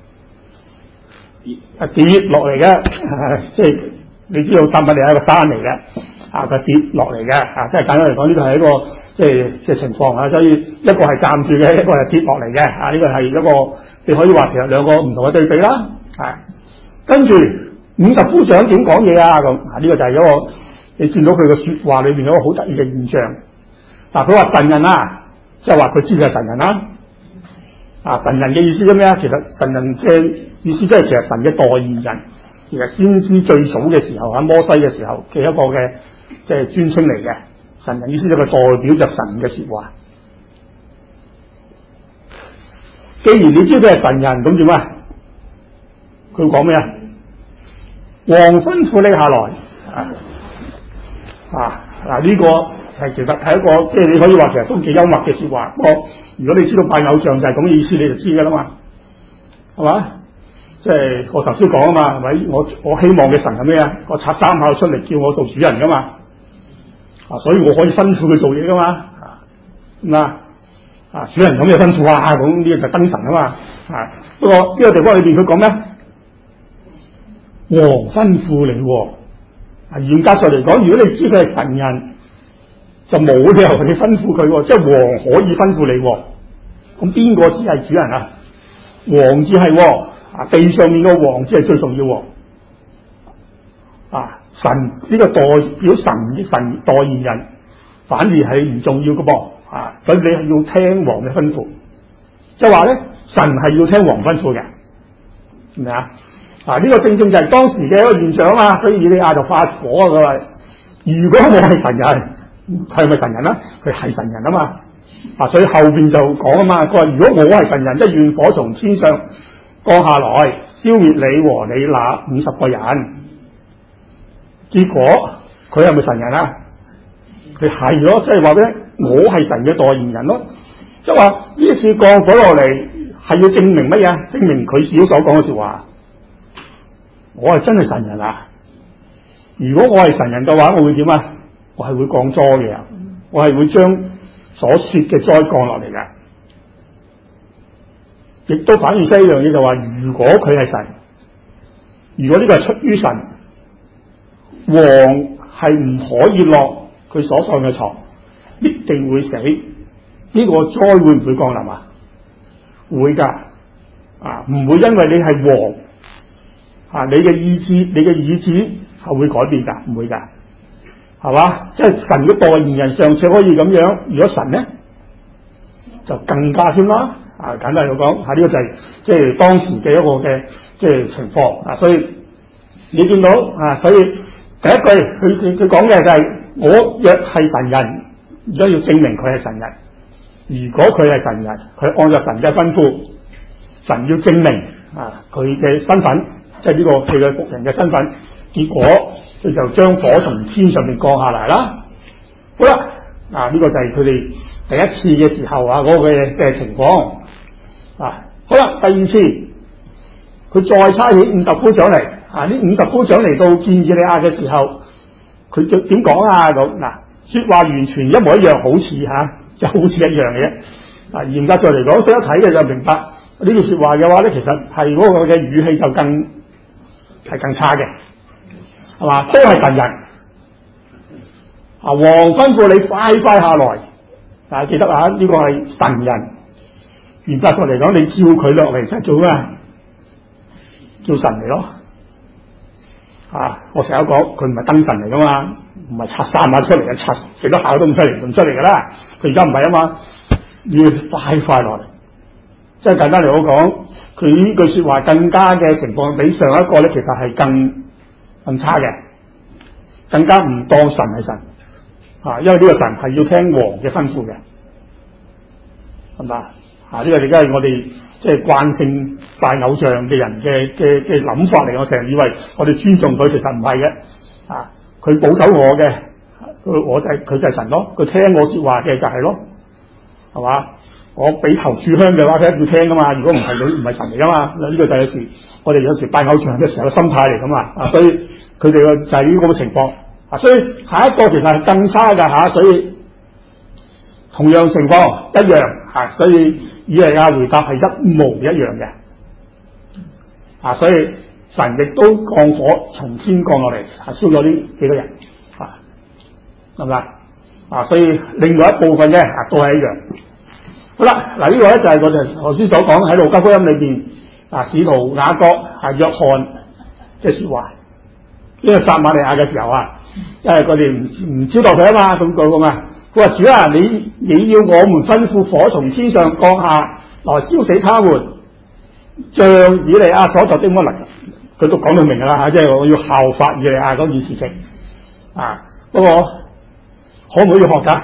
跌落嚟嘅，即係你知道撒瑪利亞係一個山嚟嘅，就跌落嚟嘅，即係簡單嚟講，呢個係一個即係嘅情況啊。所以一個係站住嘅，一個係跌落嚟嘅，呢個係一個你可以話其實兩個唔同嘅對比啦。跟住50夫長點講嘢啊？咁呢個就係一個你見到佢嘅説話裏邊有一個好得意嘅現象。佢話神人啊，即係話佢知佢係神人啦。神人嘅意思係咩啊？其實神人嘅意思即係其實神嘅代言人，其實先知最早嘅時候摩西嘅時候嘅一個嘅即係尊稱嚟嘅。神人意思就係代表着神嘅説話。既然你知佢係神人，咁點啊？佢講咩啊？王吩咐你下來呢個係其實係一個即係你可以話其實都幾幽默嘅説話。不過如果你知道拜偶像就係咁嘅意思，你就知㗎啦嘛，係嘛？即係我頭先講啊嘛，係咪？我希望嘅神係咩啊？我拆三口出嚟叫我做主人㗎嘛，所以我可以吩咐佢做嘢㗎嘛，主人咁嘅吩咐咁呢個就燈神啊嘛，不過呢個地方裏邊佢講咩？王吩咐你喎，嚴格上嚟講，如果你知佢係神人，就冇理由你吩咐佢喎，即係王可以吩咐你喎。咁邊個只係主人啊？王字係地上面個王字係最重要喎。神呢個代表神代言人，反而係唔重要嘅噃。所以你係要聽王嘅吩咐，即係話咧，神係要聽王吩咐嘅，係咪啊？呢個正正就係當時嘅一個現象啊嘛。所以以利亞就發火啊！佢話：如果我係神人，佢係咪神人啊？佢係神人啊嘛。所以後邊就講啊嘛。佢話：如果我係神人，即係願火從天上降下來，消滅你和你那50個人。結果佢係咪神人啊？佢係咯，即係話咧，我係神嘅代言人咯。即係話呢次降火落嚟係要證明乜嘢？證明佢自己所講嘅説話。我係真係神人啊！如果我係神人嘅話，我會點啊？我係會降災嘅，我係會將所說嘅災降落嚟嘅。亦都反映出一樣嘢，就話如果佢係神，如果呢個係出於神，王係唔可以落佢所上嘅床，必定會死。呢個災會唔會降臨啊？會㗎，唔會因為你係王。你嘅意志係會改變㗎，唔會㗎，係嘛？即係神嘅代言人尚且可以咁樣，如果神咧就更加添啦。簡單嚟講，呢個就係即係當時嘅一個嘅即係情況。所以你見到所以第一句佢講嘅就係我若係神人，而家要證明佢係神人。如果佢係神人，佢按照神嘅吩咐，神要證明佢嘅身份。即係呢個佢嘅僕人嘅身份，結果佢就將火從天上面降下嚟啦。好啦，呢個就係佢哋第一次嘅時候嗰個嘅情況。好啦，第二次佢再差遣50夫長嚟，呢50夫長嚟到見以利亞嘅時候，佢就點講啊？咁説話完全一模一樣，好似就好似一樣嘅啫。嚴格上嚟講，識得睇嘅就明白呢句説話嘅話咧，其實係嗰個嘅語氣就更差嘅，係嘛？都係神人。王吩咐你快下來。記得呢個係神人。嚴格上嚟講，你叫佢落嚟就做咩？叫神嚟咯。我成日講佢唔係燈神嚟噶嘛，唔係拆三下出嚟嘅，拆幾多下都唔出嚟，唔出嚟噶啦。佢而家唔係啊嘛，要快落嚟。即係簡單嚟講，佢呢句説話更加嘅情況比上一個咧，其實係更差嘅，更加唔當神係神因為呢個神係要聽王嘅吩咐嘅，係嘛？呢個亦都係我哋即係慣性拜偶像嘅人嘅諗法嚟。我成日以為我哋尊重佢，其實唔係嘅。佢保守我嘅，佢就係神咯。佢聽我説話嘅就係咯，係嘛？ 我俾頭炷香嘅話，佢一定要聽噶嘛。如果唔係，你唔係神嚟噶嘛。呢、這個就係我哋有時拜偶像嘅時候嘅心態嚟噶嘛。所以佢哋嘅就係呢個咁嘅情況。所以下一個其實係更差㗎嚇。所以同樣情況一樣嚇。所以以利亞回答係一模一樣嘅。所以神亦都降火從天降落嚟，燒咗呢幾個人係咪？所以另外一部分咧都係一樣。好啦，嗱呢個咧就係我哋頭先所講喺路加福音裏邊使徒雅各約翰嘅說話。呢個撒瑪利亞嘅時候因為佢哋唔招待佢啊嘛，咁講啊，佢話主啊，你要我們吩咐火從天上降下來燒死他們，像以利亞所作的麼？佢都講到明噶啦即係我要效法以利亞嗰件事情不過可唔可以學噶？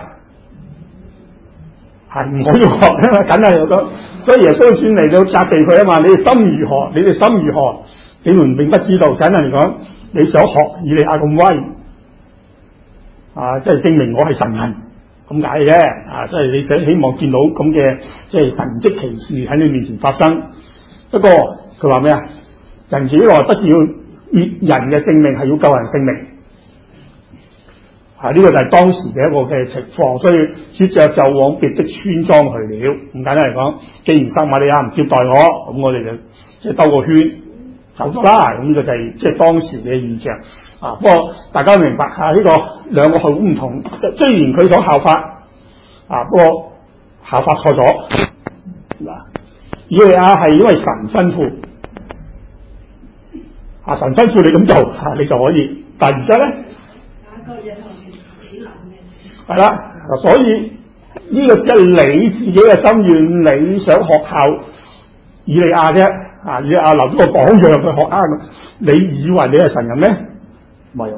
係唔可以學啊嘛，梗係咁。所以耶穌先嚟到責備佢啊嘛，你哋心如何？你哋心如何？你們並不知道。簡單嚟講，你想學以利亞咁威即係證明我係神人咁解嘅啫。即係你想希望見到咁嘅即係神蹟奇事喺你面前發生。不過佢話咩啊？人子來不是要滅人嘅性命，係要救人性命。呢個就係當時嘅一個嘅情況，所以接着就往別的村莊去了。咁簡單嚟講，既然撒瑪利亞唔接待我，咁我哋就即係兜個圈走咗啦。咁呢個就係即係當時嘅現象。不過大家明白呢個兩個好唔同。雖然佢想效法不過效法錯咗。以利亞係因為神吩咐神吩咐你咁做你就可以。但而家咧係啦，所以呢個即係你自己嘅心願，你想學效以利亞啫。以利亞留咗個榜樣去學你以為你係神人咩？唔係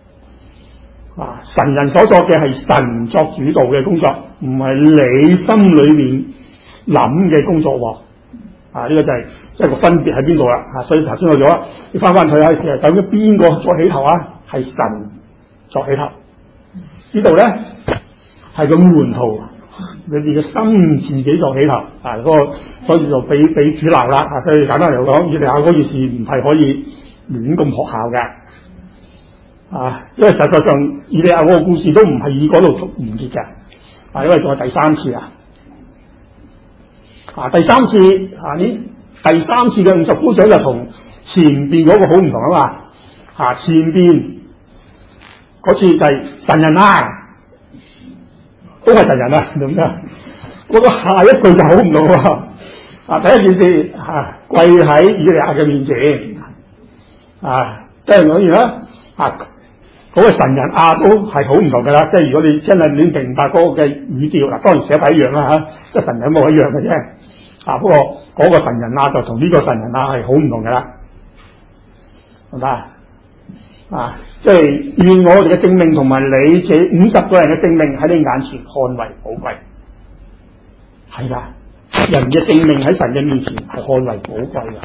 神人所作嘅係神作主導嘅工作，唔係你心裏面諗嘅工作呢個就係即係個分別喺邊度啦。所以頭先我講，你翻去睇下，其實究竟邊個作起頭係神作起頭。呢度咧係個門徒裏邊嘅心自己作起頭嗰個，所以就俾主鬧啦。所以簡單嚟講，以利亞嗰件事唔係可以亂咁學效嘅因為實際上以利亞嗰個故事都唔係以嗰度完結嘅因為仲有第三次第三次第三次嘅50夫長就同前邊嗰個好唔同嘛前邊嗰次就係神人都係神人咁樣。嗰個下一句就好唔同第一件事跪喺以利亞嘅面前即係講完啦嗰個神人都係好唔同噶啦。即係如果你真係你明白嗰個嘅語調當然寫法一樣啦即係神人冇一樣嘅啫不過嗰個神人就同呢個神人係好唔同噶啦，係咪即係願我哋嘅性命同埋你這50個人嘅性命喺你眼前看為寶貴。係噶，人嘅性命喺神嘅面前係看為寶貴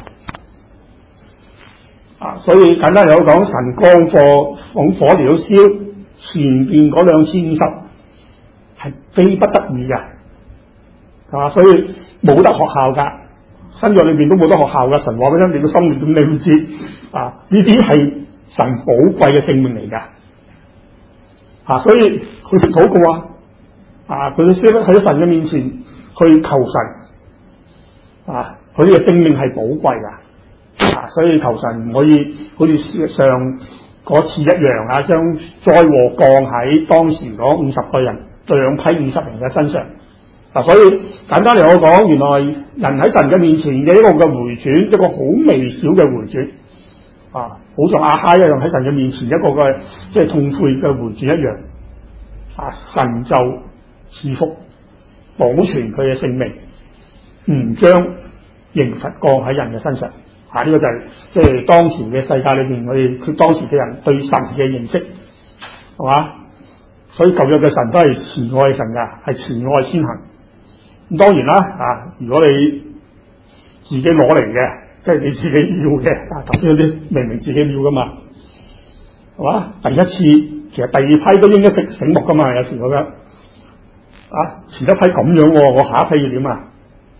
噶所以簡單嚟講，神降火用火嚟到燒前邊嗰2050係非不得已嘅係嘛，所以冇得學效噶，新約裏邊都冇得學效噶。神話俾你個心念咁，你會知呢啲係神寶貴嘅性命嚟噶所以佢食禱告佢都識得喺神嘅面前去求神佢嘅性命係寶貴噶所以求神唔可以好似上嗰次一樣將災禍降喺當時嗰50個人2批50人嘅身上所以簡單嚟我講，原來人喺神嘅面前嘅一個嘅回轉，一個好微小嘅回轉好似亞哈一樣喺神嘅面前一個嘅即係痛悔嘅回轉一樣神就賜福保存佢嘅性命，唔將刑罰降喺人嘅身上呢個就係即係當時嘅世界裏邊，佢當時嘅人對神嘅認識係嘛。所以舊約嘅神都係慈愛神噶，係慈愛先行。咁當然啦如果你自己攞嚟嘅，即係你自己要嘅頭先嗰啲明明自己要噶嘛係嘛。第一次其實第二批都應該醒目噶嘛，有時咁樣前一批咁樣喎，我下一批要點啊？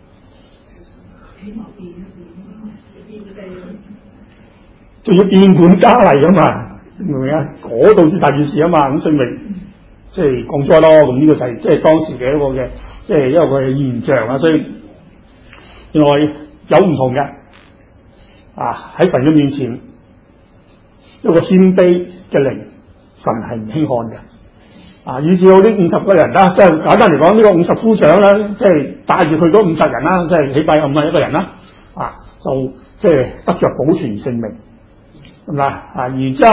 仲要變本加厲啊嘛，明唔明啊？嗰度先大件事啊嘛，咁所以咪即係降災咯。咁呢個就係即係當時嘅一個嘅即係一個嘅現象啊。所以原來有唔同嘅喺神嘅面前，一個謙卑嘅靈，神係唔輕看嘅以至到呢50個人啦，即係簡單嚟講，呢個50夫長啦，即係帶住佢嗰50人啦，即係起碼咁一個人啦，就即係得着保存性命。係嘛然之後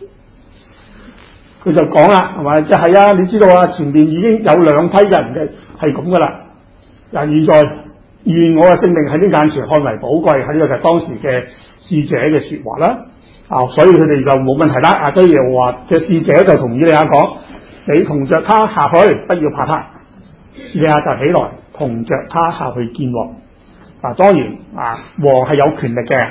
佢就講啦，係咪？即係啊，你知道前面已經有2批人嘅係咁噶啦。現在願我嘅性命喺呢眼前看為寶貴，喺呢個就係當時嘅使者嘅說話啦。所以佢哋就冇問題啦。所以又話嘅使者就同以利亞講：你同着他下去，不要怕他。以利亞就起來，同着他下去見王。當然王係有權力嘅，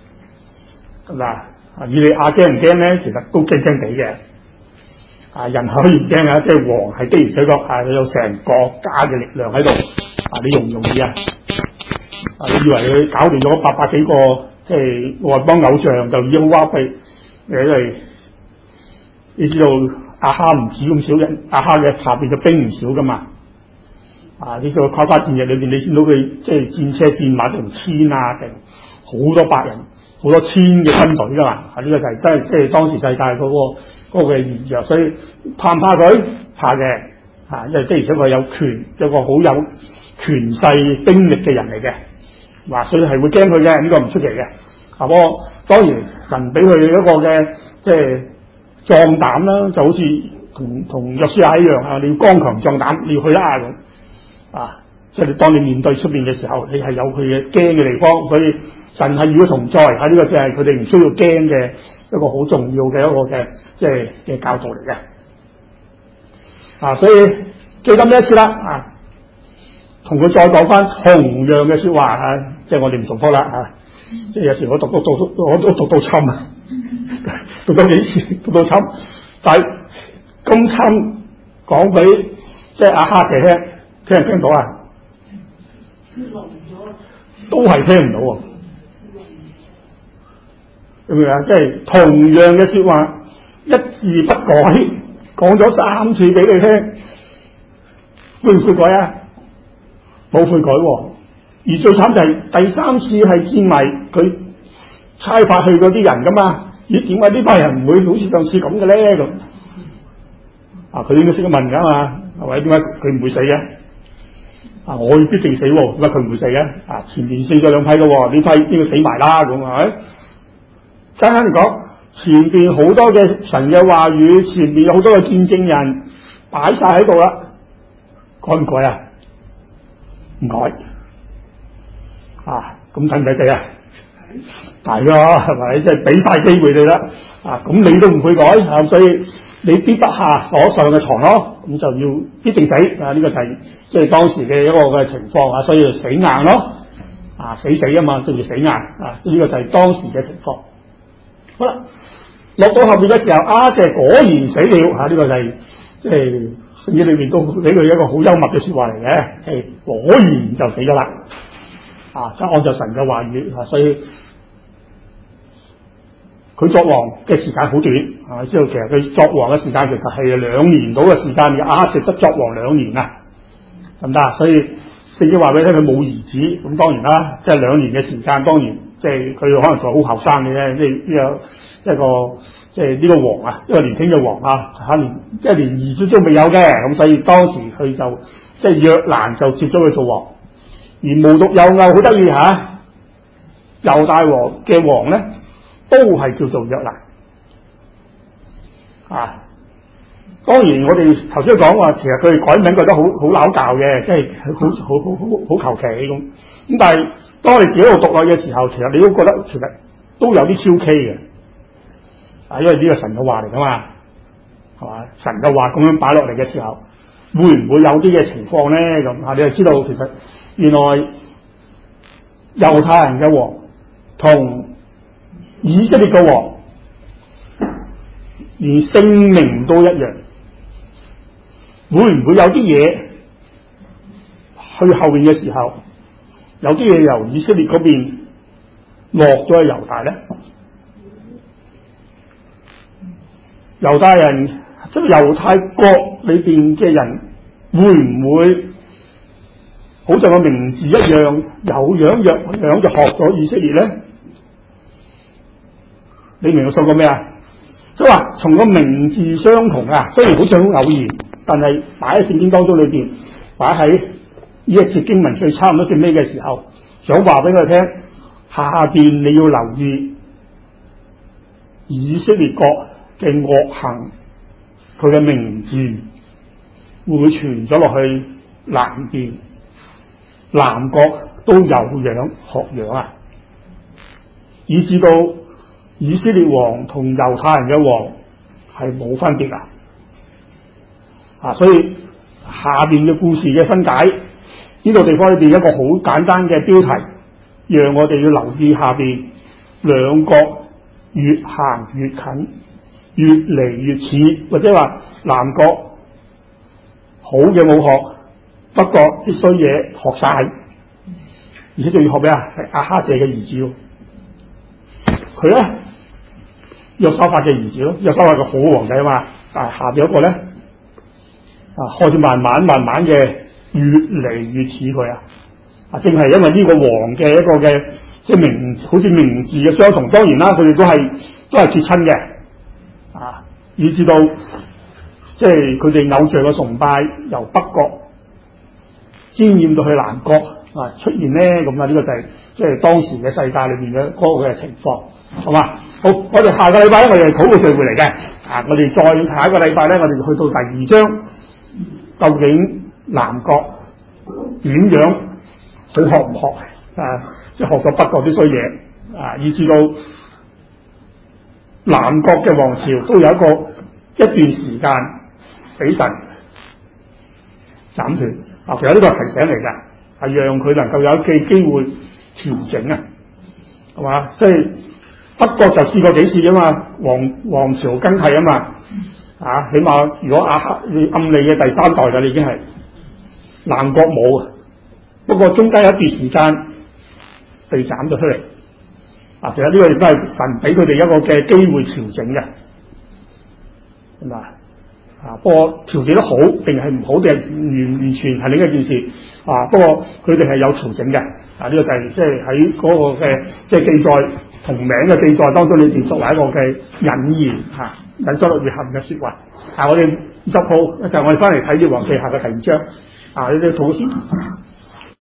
以利亞驚唔驚咧？其實都驚驚地嘅。人可以唔驚啊，即係王係的而且確佢有成國家嘅力量喺度。你容唔容易啊？你以為佢搞掂咗800幾個即係外邦偶像就已經好哇費？因為你知道亞哈唔止咁少人，亞哈嘅下邊嘅兵唔少噶嘛。呢個誇誇戰役裏邊，你見到佢即係戰車戰馬成1000成好多百人。好多千嘅軍隊噶嘛，呢個就係真係即係當時世界嗰個嘅現象，所以怕唔怕佢？怕嘅，因為即係而且佢有權，有個好有權勢兵力嘅人嚟嘅，所以係會驚佢嘅，呢個唔出奇嘅。不過當然神俾佢一個嘅即係壯膽啦，就好似同約書亞一樣你要剛強壯膽，你要去咁即係當你面對出面嘅時候，你係有佢嘅驚嘅地方，所以神係與佢同在呢個就係佢哋唔需要驚嘅一個好重要嘅一個嘅即係嘅教導嚟嘅。所以記得呢一次啦同佢再講翻同樣嘅說話即係我哋唔重複啦即係有時我都讀到侵讀到幾次讀到侵，但係咁侵講俾即係亞哈謝聽唔聽到啊？都係聽唔到明唔明啊？即係同樣嘅說話，一字不改，講咗3次俾你聽，會唔會改啊？冇悔改而最慘就係第3次係見埋佢差派去嗰啲人噶嘛？咦？點解呢班人唔會好似上次咁嘅咧？咁佢應該識得問噶嘛？係咪？點解佢唔會死嘅？我必定死，點解佢唔會死嘅？前面死咗2批咯，呢批應該死埋啦，咁係咪？簡單嚟講，前邊好多嘅神嘅話語，前面有好多嘅見證人擺晒喺度啦，改唔改啊？唔改咁使唔使死啊？大咯，係咪？即係俾晒機會你啦，咁你都唔會改所以你必不下所上嘅床咯，咁就要必定死呢個就係即係當時嘅一個嘅情況所以就死硬咯，死啊嘛，就要死硬呢個就係當時嘅情況。好啦，落到後面嘅時候，即係果然死了呢個就係即係聖經裏面都俾佢一個好幽默嘅說話嚟嘅，果然就死咗啦，即係按照神嘅話語所以佢作王嘅時間好短，知道其實佢作王嘅時間其實係2年到嘅時間，亞哈謝作王2年得唔得？所以聖經話俾你聽，佢冇兒子，咁當然啦，即係2年嘅時間，當然即係佢可能仲好後生嘅啫，即係呢個王一個年輕嘅王即係連兒子都未有嘅，咁所以當時佢就即係約蘭就接咗佢做王，而無獨有偶，好得意猶大王嘅王咧都係叫做約蘭當然我哋頭先講話，其實佢哋改名覺得好拗教嘅，即係好求其咁。但係當我哋自己喺度讀落嘅時候，其實你都覺得其實都有啲超 K 嘅，因為呢個神嘅話嚟噶嘛，係嘛？神嘅話咁樣擺落嚟嘅時候，會唔會有啲嘅情況咧？咁你就知道其實原來猶太人嘅王同以色列嘅王連姓名都一樣，會唔會有啲嘢去後面嘅時候，有啲嘢由以色列嗰邊落咗去猶大咧。猶太人即係猶太國裏邊嘅人，會唔會好似個名字一樣有樣若樣就學咗以色列咧？你明我講過咩啊？即係話從個名字相同啊，雖然好似好偶然，但係擺喺聖經當中裏邊，擺喺呢一節經文最差唔多最尾嘅時候，想話俾佢聽，下邊你要留意以色列國嘅惡行，佢嘅名字會傳咗落去南邊，南國都有樣學樣啊，以至到以色列王同猶太人嘅王係冇分別啊！所以下邊嘅故事嘅分解，呢個地方裏邊一個好簡單嘅標題，讓我哋要留意下邊兩國越行越近，越嚟越似，或者話南國好嘅冇學，不過啲衰嘢學晒，而且仲要學咩啊？係亞哈謝嘅兒子咯，佢咧約沙法嘅兒子咯，約沙法個好皇帝啊嘛，但係下邊一個咧開始慢慢嘅越嚟越似佢啊！正係因為呢個王嘅一個嘅即係名，好似名字嘅相同，當然啦，佢哋都係結親嘅。以至到即係佢哋偶像嘅崇拜由北國沾染到去南國出現咧，咁呢個就係即係當時嘅世界裏邊嘅嗰個嘅情況，好嘛？好，我哋下個禮拜咧，我哋係禱告聚會嚟嘅，我哋再下一個禮拜咧，我哋去到第2章，究竟南國點樣佢學唔學即係學咗北國啲衰嘢以至到南國嘅王朝都有一段時間俾神斬斷其實呢個係提醒嚟㗎，係讓佢能夠有機會調整係嘛？即係北國就試過幾次啊嘛，王朝更替啊嘛起碼如果暗利嘅第3代㗎，已經係南國冇，不過中間有一段時間被斬咗出嚟其實呢個亦都係神俾佢哋一個嘅機會調整嘅，係嘛？不過調整得好定係唔好定係完全係另一件事不過佢哋係有調整嘅呢個就係即係喺嗰個嘅即係記載同名嘅記載當中裏邊作為一個嘅引言引咗落約翰嘅說話我哋20號一陣我哋翻嚟睇列王記下嘅第2章呢啲禱告先。